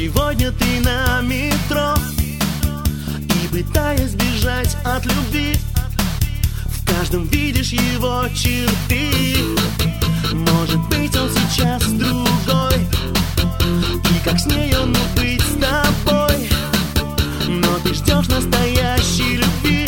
Сегодня ты на метро и, пытаясь бежать от любви, в каждом видишь его черты. Может быть, он сейчас другой, и как с ней он мог быть с тобой, но ты ждешь настоящей любви.